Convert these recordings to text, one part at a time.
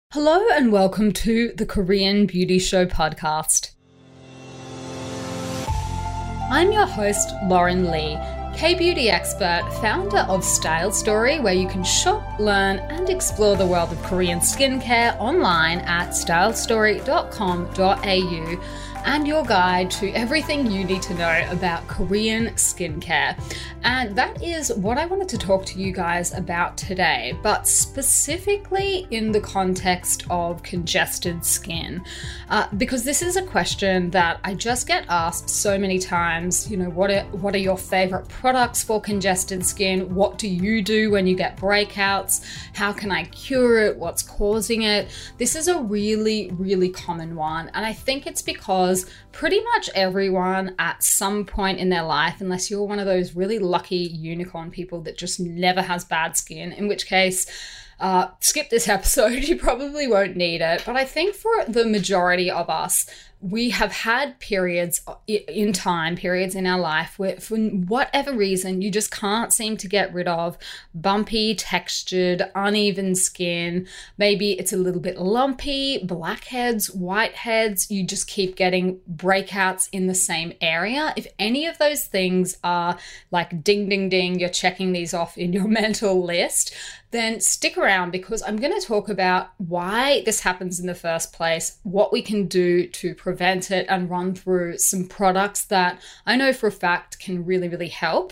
Hello and welcome to the Korean Beauty Show podcast. I'm your host, Lauren Lee, K-beauty expert, founder of Style Story, where you can shop, learn, and explore the world of Korean skincare online at stylestory.com.au, and your guide to everything you need to know about Korean skincare. And that is what I wanted to talk to you guys about today, but specifically in the context of congested skin, because this is a question that I just get asked so many times. You know, what are your favorite products for congested skin? What do you do when you get breakouts? How can I cure it? What's causing it? This is a really, really common one. And I think it's because pretty much everyone at some point in their life, unless you're one of those really lucky unicorn people that just never has bad skin, in which case, skip this episode, you probably won't need it. But I think for the majority of us, we have had periods in our life where for whatever reason, you just can't seem to get rid of bumpy, textured, uneven skin. Maybe it's a little bit lumpy, blackheads, whiteheads. You just keep getting breakouts in the same area. If any of those things are like ding, ding, ding, you're checking these off in your mental list, then stick around because I'm going to talk about why this happens in the first place, what we can do to prevent it, and run through some products that I know for a fact can really, really help.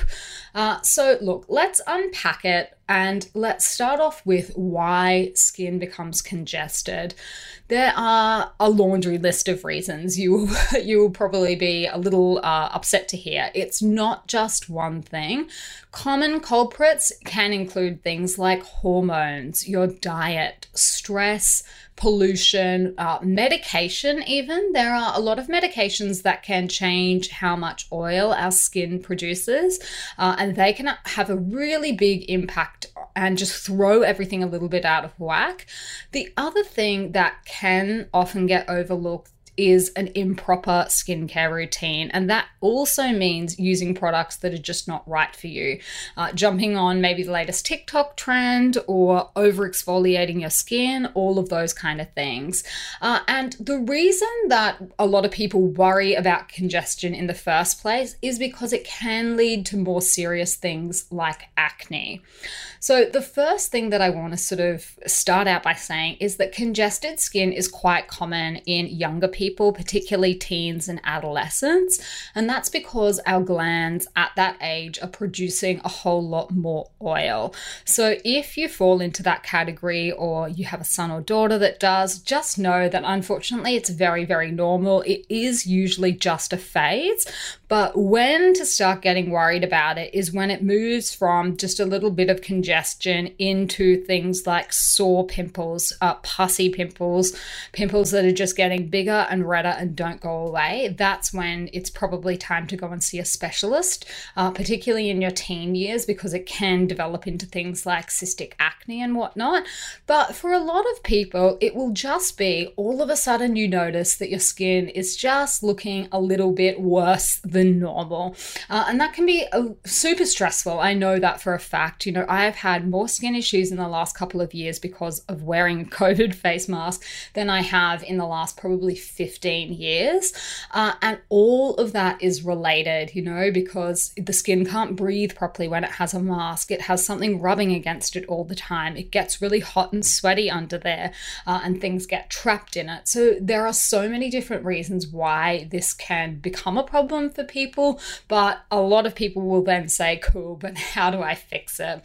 So look, let's unpack it and let's start off with why skin becomes congested. There are a laundry list of reasons. You will probably be a little upset to hear. It's not just one thing. Common culprits can include things like hormones, your diet, stress, pollution, medication even. There are a lot of medications that can change how much oil our skin produces, and they can have a really big impact and just throw everything a little bit out of whack. The other thing that can often get overlooked is an improper skincare routine. And that also means using products that are just not right for you. Jumping on maybe the latest TikTok trend or over exfoliating your skin, all of those kind of things. And the reason that a lot of people worry about congestion in the first place is because it can lead to more serious things like acne. So the first thing that I want to sort of start out by saying is that congested skin is quite common in younger people, particularly teens and adolescents. And that's because our glands at that age are producing a whole lot more oil. So if you fall into that category or you have a son or daughter that does, just know that unfortunately it's very, very normal. It is usually just a phase. But when to start getting worried about it is when it moves from just a little bit of congestion into things like sore pimples, pussy pimples, pimples that are just getting bigger and redder and don't go away. That's when it's probably time to go and see a specialist, particularly in your teen years, because it can develop into things like cystic acne and whatnot. But for a lot of people, it will just be all of a sudden you notice that your skin is just looking a little bit worse than normal. And that can be super stressful. I know that for a fact. You know, I've had more skin issues in the last couple of years because of wearing a COVID face mask than I have in the last probably 15 years. And all of that is related, you know, because the skin can't breathe properly when it has a mask. It has something rubbing against it all the time. It gets really hot and sweaty under there, and things get trapped in it. So there are so many different reasons why this can become a problem for people, but a lot of people will then say, cool, but how do I fix it?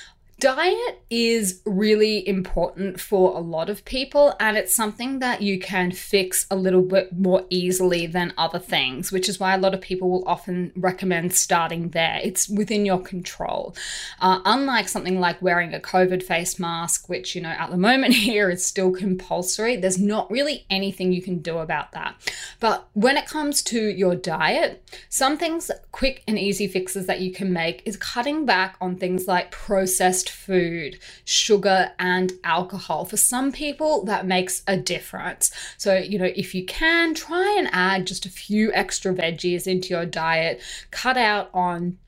Diet is really important for a lot of people, and it's something that you can fix a little bit more easily than other things, which is why a lot of people will often recommend starting there. It's within your control. Unlike something like wearing a COVID face mask, which, you know, at the moment here is still compulsory, there's not really anything you can do about that. But when it comes to your diet, some things, quick and easy fixes that you can make is cutting back on things like processed food, sugar, and alcohol. For some people, that makes a difference. So, you know, if you can, try and add just a few extra veggies into your diet, cut out on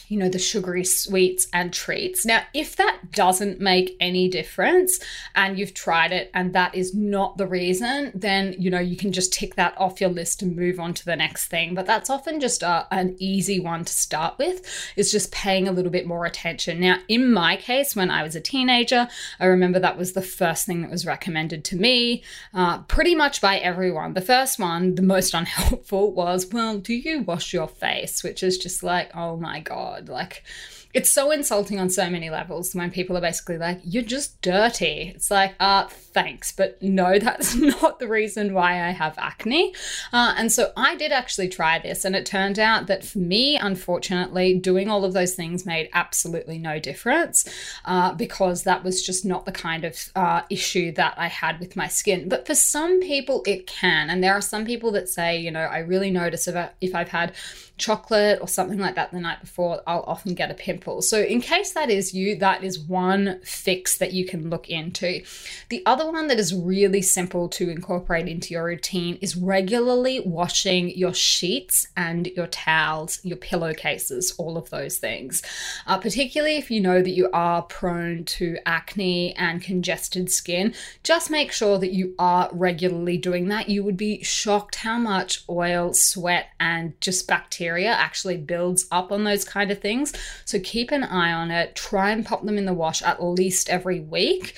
the sugary sweets and treats. Now, if that doesn't make any difference and you've tried it and that is not the reason, then, you can just tick that off your list and move on to the next thing. But that's often just an easy one to start with, is just paying a little bit more attention. Now, in my case, when I was a teenager, I remember that was the first thing that was recommended to me, pretty much by everyone. The first one, the most unhelpful, was, well, do you wash your face? Which is just like, oh my God. Like, it's so insulting on so many levels when people are basically like, you're just dirty. It's like, thanks, but no, that's not the reason why I have acne. And so I did actually try this, and it turned out that for me, unfortunately, doing all of those things made absolutely no difference, because that was just not the kind of issue that I had with my skin. But for some people, it can. And there are some people that say, I really notice if I've had chocolate or something like that the night before, I'll often get a pimple. So in case that is you, that is one fix that you can look into. The other one that is really simple to incorporate into your routine is regularly washing your sheets and your towels, your pillowcases, all of those things. Particularly if you know that you are prone to acne and congested skin, just make sure that you are regularly doing that. You would be shocked how much oil, sweat, and just bacteria actually builds up on those kind of things. So keep an eye on it. Try and pop them in the wash at least every week,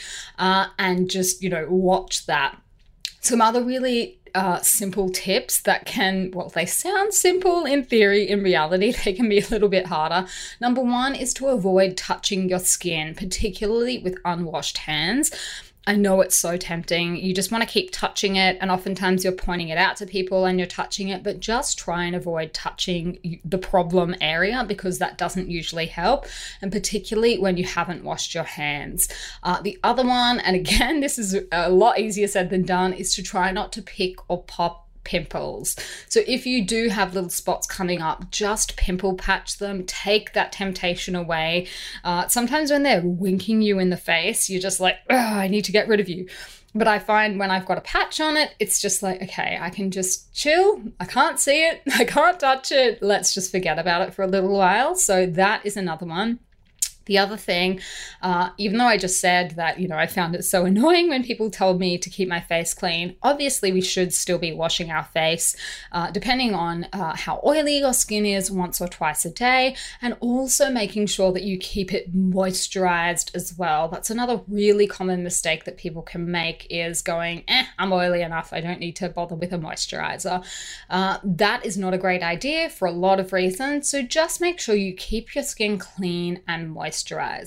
and just, watch that. Some other really simple tips that they sound simple in theory. In reality, they can be a little bit harder. Number one is to avoid touching your skin, particularly with unwashed hands. I know it's so tempting. You just want to keep touching it, and oftentimes you're pointing it out to people and you're touching it, but just try and avoid touching the problem area, because that doesn't usually help, and particularly when you haven't washed your hands. The other one, and again, this is a lot easier said than done, is to try not to pick or pop pimples. So if you do have little spots coming up, just pimple patch them. Take that temptation away. Sometimes when they're winking you in the face, you're just like, I need to get rid of you. But I find when I've got a patch on it, it's just like, okay, I can just chill. I can't see it. I can't touch it. Let's just forget about it for a little while. So that is another one. The other thing, even though I just said that, I found it so annoying when people told me to keep my face clean, obviously we should still be washing our face, depending on how oily your skin is, once or twice a day, and also making sure that you keep it moisturized as well. That's another really common mistake that people can make, is going, I'm oily enough, I don't need to bother with a moisturizer. That is not a great idea for a lot of reasons, so just make sure you keep your skin clean and moisturized.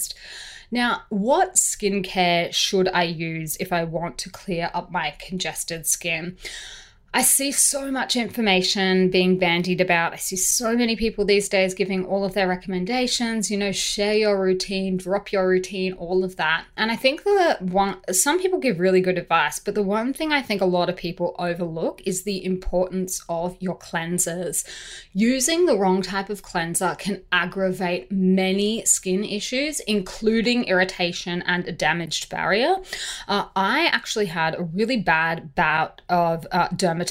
Now, what skincare should I use if I want to clear up my congested skin? I see so much information being bandied about. I see so many people these days giving all of their recommendations, share your routine, drop your routine, all of that. And I think some people give really good advice, but the one thing I think a lot of people overlook is the importance of your cleansers. Using the wrong type of cleanser can aggravate many skin issues, including irritation and a damaged barrier. I actually had a really bad bout of dermatitis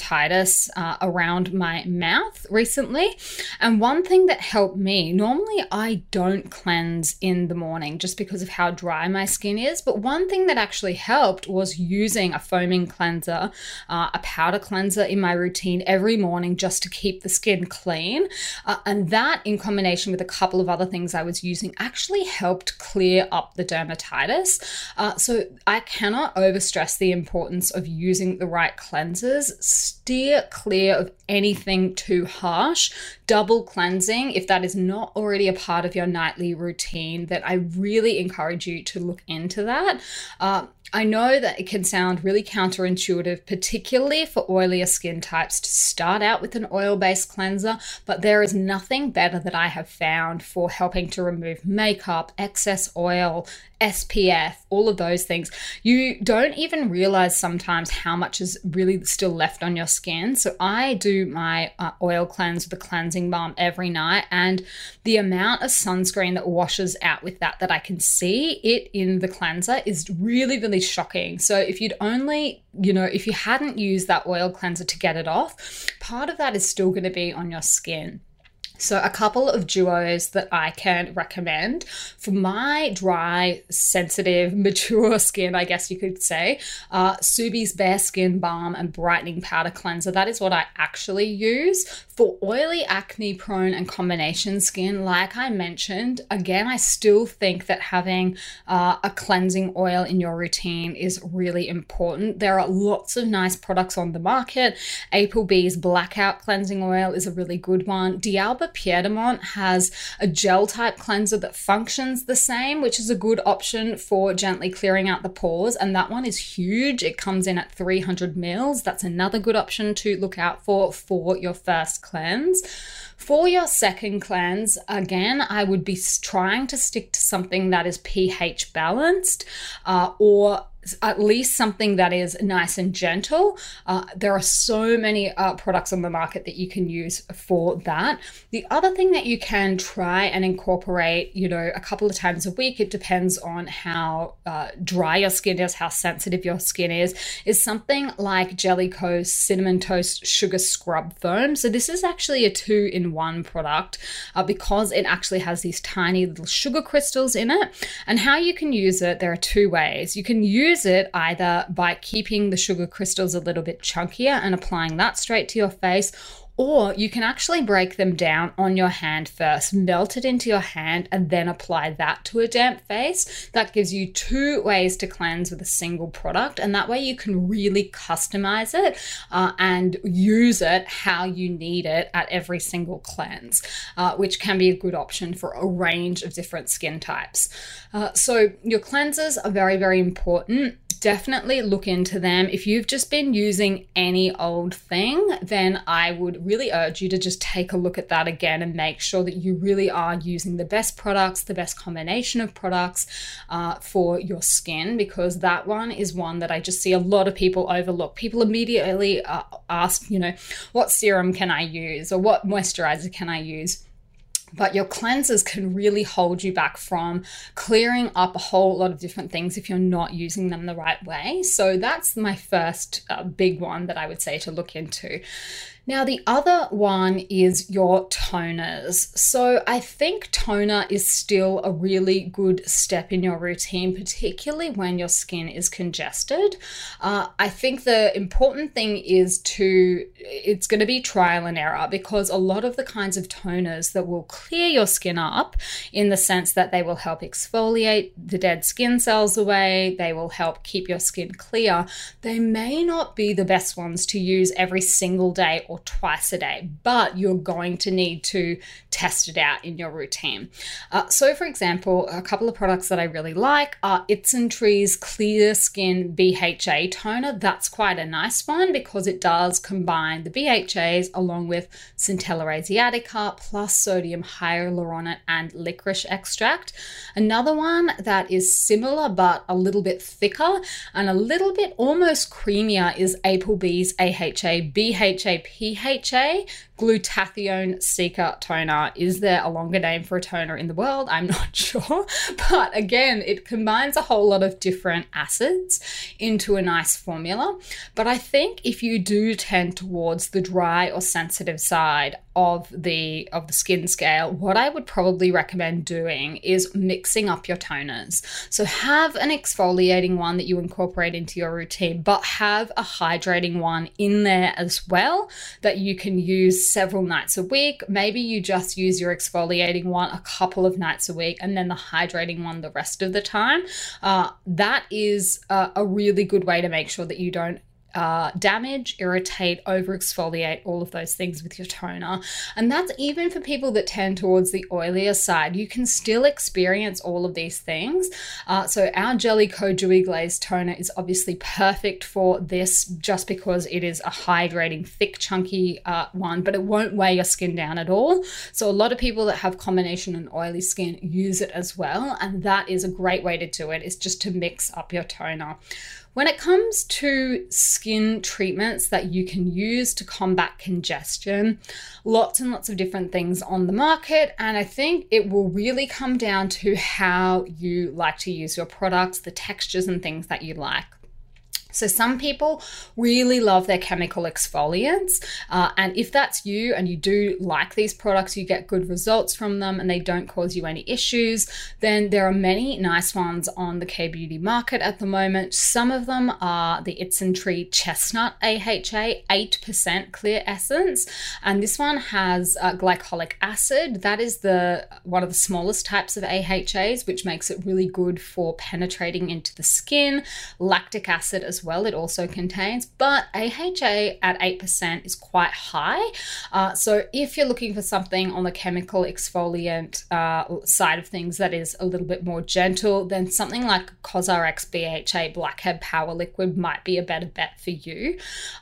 around my mouth recently. And one thing that helped me, normally I don't cleanse in the morning just because of how dry my skin is, but one thing that actually helped was using a foaming cleanser, a powder cleanser in my routine every morning just to keep the skin clean. And that, in combination with a couple of other things I was using, actually helped clear up the dermatitis. So I cannot overstress the importance of using the right cleansers. Steer clear of anything too harsh. Double cleansing, if that is not already a part of your nightly routine, then I really encourage you to look into that. I know that it can sound really counterintuitive, particularly for oilier skin types, to start out with an oil-based cleanser, but there is nothing better that I have found for helping to remove makeup, excess oil, SPF, all of those things. You don't even realize sometimes how much is really still left on your skin. So I do my oil cleanse with a cleansing balm every night, and the amount of sunscreen that washes out with that I can see it in the cleanser is really, really shocking. So if you'd only, if you hadn't used that oil cleanser to get it off, part of that is still going to be on your skin. So a couple of duos that I can recommend for my dry, sensitive, mature skin, I guess you could say, Subi's Bare Skin Balm and Brightening Powder Cleanser. That is what I actually use. For oily, acne prone and combination skin, like I mentioned, again, I still think that having a cleansing oil in your routine is really important. There are lots of nice products on the market. Applebee's Blackout Cleansing Oil is a really good one. D'Alba Piedmont has a gel type cleanser that functions the same, which is a good option for gently clearing out the pores. And that one is huge. It comes in at 300 mils. That's another good option to look out for your first cleanse. For your second cleanse, again, I would be trying to stick to something that is pH balanced, or at least something that is nice and gentle. There are so many products on the market that you can use for that. The other thing that you can try and incorporate, a couple of times a week, it depends on how dry your skin is, how sensitive your skin is something like Jellicoe's Cinnamon Toast Sugar Scrub Foam. So this is actually a 2-in-1 product because it actually has these tiny little sugar crystals in it. And how you can use it, there are two ways. You can use it either by keeping the sugar crystals a little bit chunkier and applying that straight to your face, or you can actually break them down on your hand first, melt it into your hand, and then apply that to a damp face. That gives you two ways to cleanse with a single product, and that way you can really customize it and use it how you need it at every single cleanse, which can be a good option for a range of different skin types. So your cleansers are very, very important. Definitely look into them. If you've just been using any old thing, then I would really urge you to just take a look at that again and make sure that you really are using the best products, the best combination of products for your skin, because that one is one that I just see a lot of people overlook. People immediately ask, what serum can I use or what moisturizer can I use? But your cleansers can really hold you back from clearing up a whole lot of different things if you're not using them the right way. So that's my first big one that I would say to look into. Now, the other one is your toners. So I think toner is still a really good step in your routine, particularly when your skin is congested. I think the important thing is it's going to be trial and error, because a lot of the kinds of toners that will clear your skin up, in the sense that they will help exfoliate the dead skin cells away, they will help keep your skin clear, they may not be the best ones to use every single day or twice a day, but you're going to need to test it out in your routine. So for example, a couple of products that I really like are Ipsentree's Clear Skin BHA Toner. That's quite a nice one because it does combine the BHAs along with Centella Asiatica plus sodium hyaluronate and licorice extract. Another one that is similar but a little bit thicker and a little bit almost creamier is Applebee's AHA BHA PHA Glutathione Seeker Toner. Is there a longer name for a toner in the world? I'm not sure. But again, it combines a whole lot of different acids into a nice formula. But I think if you do tend towards the dry or sensitive side of the skin scale, what I would probably recommend doing is mixing up your toners. So have an exfoliating one that you incorporate into your routine, but have a hydrating one in there as well that you can use several nights a week. Maybe you just use your exfoliating one a couple of nights a week and then the hydrating one the rest of the time. That is a really good way to make sure that you don't damage, irritate, over exfoliate, all of those things with your toner. And that's even for people that tend towards the oilier side. You can still experience all of these things. So our Jellicoe Dewy Glaze Toner is obviously perfect for this, just because it is a hydrating, thick, chunky one, but it won't weigh your skin down at all. So a lot of people that have combination and oily skin use it as well. And that is a great way to do it, is just to mix up your toner. When it comes to skin treatments that you can use to combat congestion, lots and lots of different things on the market, and I think it will really come down to how you like to use your products, the textures and things that you like. So some people really love their chemical exfoliants. And if that's you and you do like these products, you get good results from them and they don't cause you any issues, then there are many nice ones on the K-beauty market at the moment. Some of them are the Itzentree Chestnut AHA 8% clear essence. And this one has glycolic acid. That is one of the smallest types of AHAs, which makes it really good for penetrating into the skin. Lactic acid as well, it also contains, but AHA at 8% is quite high. So if you're looking for something on the chemical exfoliant side of things that is a little bit more gentle, then something like COSRX BHA Blackhead Power Liquid might be a better bet for you.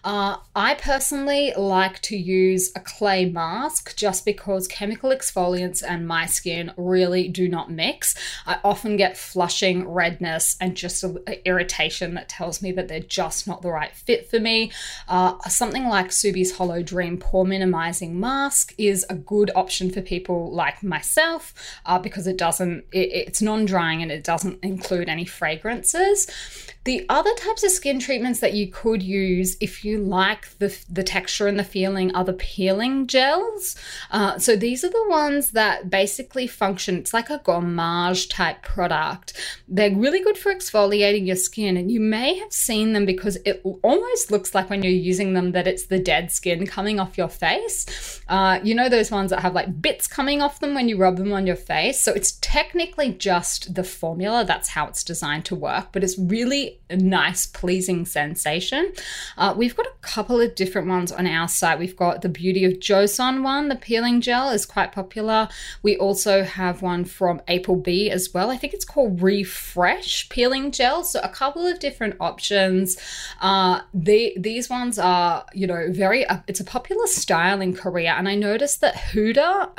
I personally like to use a clay mask just because chemical exfoliants and my skin really do not mix. I often get flushing, redness, and just an irritation that tells me that they're just not the right fit for me. Something like Subi's Hollow Dream Pore Minimizing Mask is a good option for people like myself because it's non-drying and it doesn't include any fragrances. The other types of skin treatments that you could use if you like the texture and the feeling are the peeling gels. So these are the ones that basically function, it's like a gommage type product. They're really good for exfoliating your skin, and you may have seen them because it almost looks like when you're using them that it's the dead skin coming off your face. You know those ones that have like bits coming off them when you rub them on your face? So it's technically just the formula. That's how it's designed to work, but it's really a nice, pleasing sensation. We've got a couple of different ones on our site. We've got the Beauty of Joseon one. The peeling gel is quite popular. We also have one from April B as well. I think it's called Refresh peeling gel. So a couple of different options. These ones are, it's a popular style in Korea. And I noticed that Huda,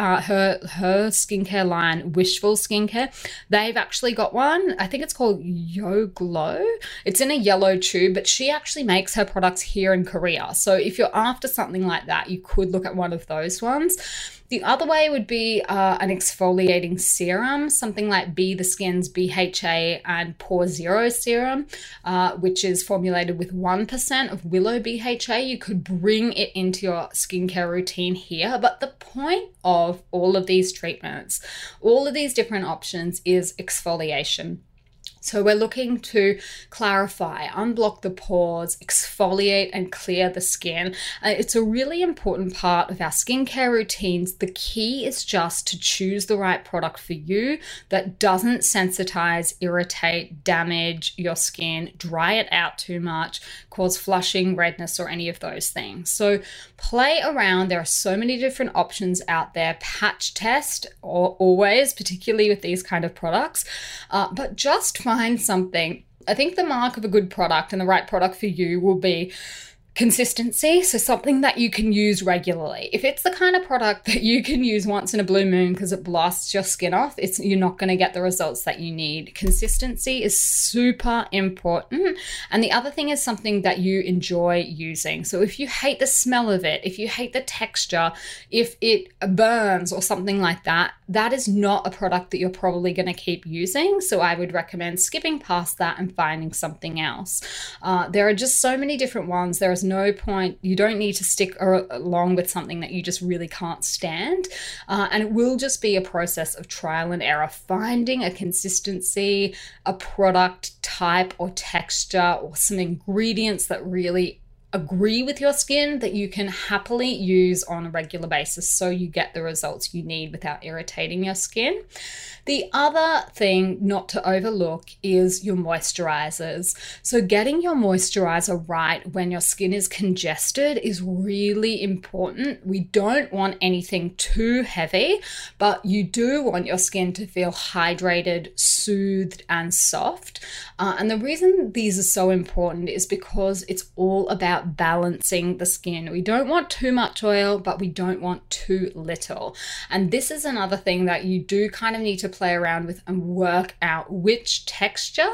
her skincare line, Wishful Skincare, they've actually got one. I think it's called Yo Glow. It's in a yellow tube, but she actually makes her products here in Korea. So if you're after something like that, you could look at one of those ones. The other way would be an exfoliating serum, something like Be The Skin's BHA and Pore Zero serum, which is formulated with 1% of willow BHA. You could bring it into your skincare routine here. But the point of all of these treatments, all of these different options, is exfoliation. So we're looking to clarify, unblock the pores, exfoliate and clear the skin. It's a really important part of our skincare routines. The key is just to choose the right product for you that doesn't sensitize, irritate, damage your skin, dry it out too much, cause flushing, redness, or any of those things. So play around. There are so many different options out there. Patch test always, particularly with these kind of products, but just find something. I think the mark of a good product and the right product for you will be consistency. So something that you can use regularly. If it's the kind of product that you can use once in a blue moon because it blasts your skin off, you're not going to get the results that you need. Consistency is super important. And the other thing is something that you enjoy using. So if you hate the smell of it, if you hate the texture, if it burns or something like that, that is not a product that you're probably going to keep using. So I would recommend skipping past that and finding something else. There are just so many different ones. There is no point. You don't need to stick along with something that you just really can't stand. And it will just be a process of trial and error, finding a consistency, a product type or texture, or some ingredients that really agree with your skin that you can happily use on a regular basis so you get the results you need without irritating your skin. The other thing not to overlook is your moisturizers. So getting your moisturizer right when your skin is congested is really important. We don't want anything too heavy, but you do want your skin to feel hydrated, soothed, and soft. And the reason these are so important is because it's all about balancing the skin. We don't want too much oil, but we don't want too little. And this is another thing that you do kind of need to play around with and work out which texture,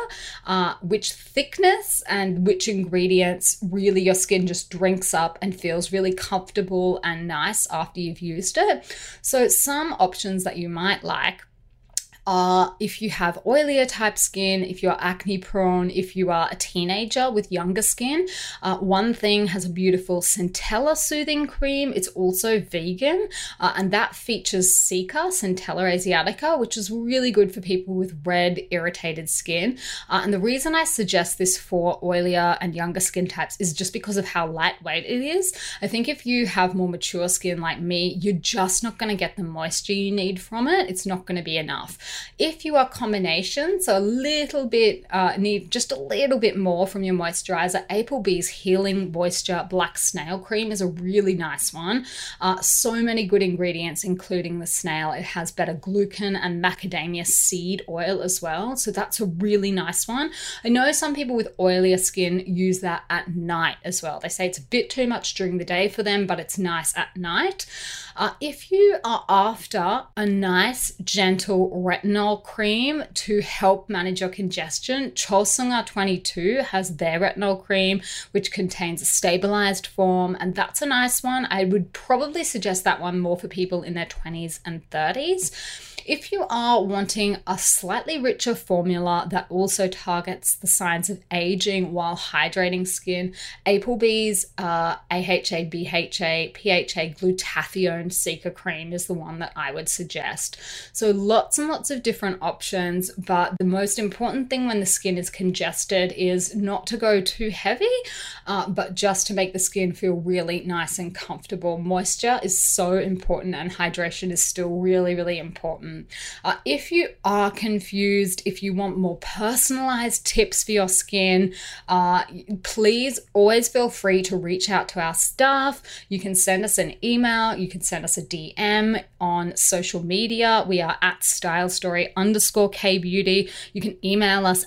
which thickness, and which ingredients really your skin just drinks up and feels really comfortable and nice after you've used it. So some options that you might like are if you have oilier type skin, if you're acne prone, if you are a teenager with younger skin. One Thing has a beautiful Centella soothing cream. It's also vegan, and that features Cica, Centella asiatica, which is really good for people with red, irritated skin. And the reason I suggest this for oilier and younger skin types is just because of how lightweight it is. I think if you have more mature skin like me, you're just not going to get the moisture you need from it. It's not going to be enough. If you are combination, so a little bit, need just a little bit more from your moisturizer, Applebee's Healing Moisture Black Snail Cream is a really nice one. So many good ingredients, including the snail. It has beta-glucan and macadamia seed oil as well. So that's a really nice one. I know some people with oilier skin use that at night as well. They say it's a bit too much during the day for them, but it's nice at night. If you are after a nice, gentle retinol cream to help manage your congestion, Chosunga 22 has their retinol cream, which contains a stabilized form, and that's a nice one. I would probably suggest that one more for people in their 20s and 30s. If you are wanting a slightly richer formula that also targets the signs of aging while hydrating skin, Applebee's AHA, BHA, PHA glutathione Cica cream is the one that I would suggest. So lots and lots of different options, but the most important thing when the skin is congested is not to go too heavy, but just to make the skin feel really nice and comfortable. Moisture is so important, and hydration is still really, really important. If you are confused, if you want more personalized tips for your skin, please always feel free to reach out to our staff. You can send us an email, you can send us a DM on social media. We are at stylestory_kbeauty. You can email us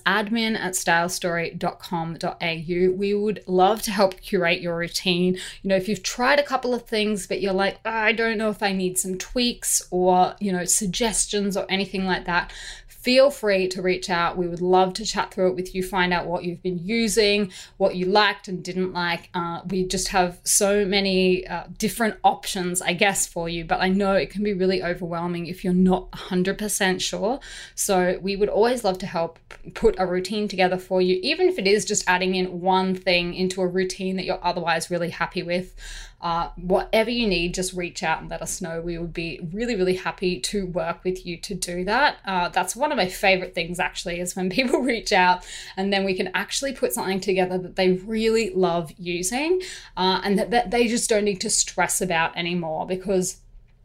admin@stylestory.com.au. We would love to help curate your routine. You know, if you've tried a couple of things, but you're like, I don't know if I need some tweaks or, suggestions or anything like that, feel free to reach out. We would love to chat through it with you, find out what you've been using, what you liked and didn't like. We just have so many different options, I guess, for you, but I know it can be really overwhelming if you're not 100% sure. So we would always love to help put a routine together for you, even if it is just adding in one thing into a routine that you're otherwise really happy with. Whatever you need, just reach out and let us know. We would be really, really happy to work with you to do that. That's one of my favorite things, actually, is when people reach out and then we can actually put something together that they really love using, and that they just don't need to stress about anymore, because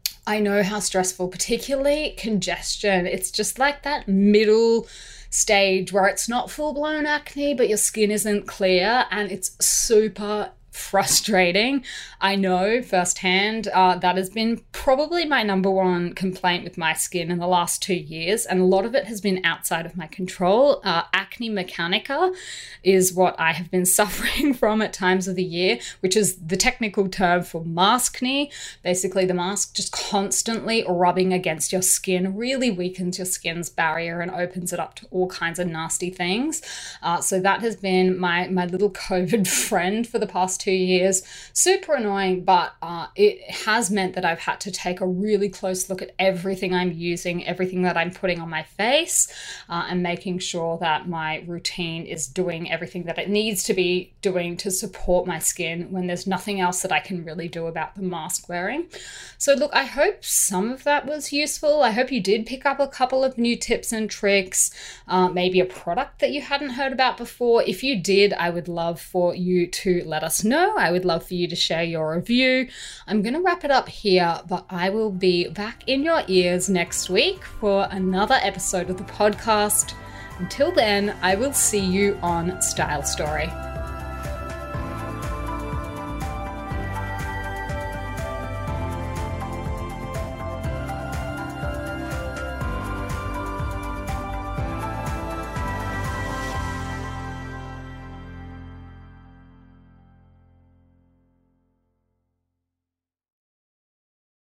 I know how stressful, particularly congestion. It's just like that middle stage where it's not full-blown acne, but your skin isn't clear, and it's super frustrating. I know firsthand that has been probably my number one complaint with my skin in the last 2 years, and a lot of it has been outside of my control. Acne mechanica is what I have been suffering from at times of the year, which is the technical term for maskne. Basically, the mask just constantly rubbing against your skin really weakens your skin's barrier and opens it up to all kinds of nasty things. So that has been my little COVID friend for the past 2 years. Super annoying, but it has meant that I've had to take a really close look at everything I'm using, everything that I'm putting on my face, and making sure that my routine is doing everything that it needs to be doing to support my skin when there's nothing else that I can really do about the mask wearing. So look, I hope some of that was useful. I hope you did pick up a couple of new tips and tricks, maybe a product that you hadn't heard about before. If you did, I would love for you to let us know. I would love for you to share your review. I'm going to wrap it up here, but I will be back in your ears next week for another episode of the podcast. Until then, I will see you on Style Story.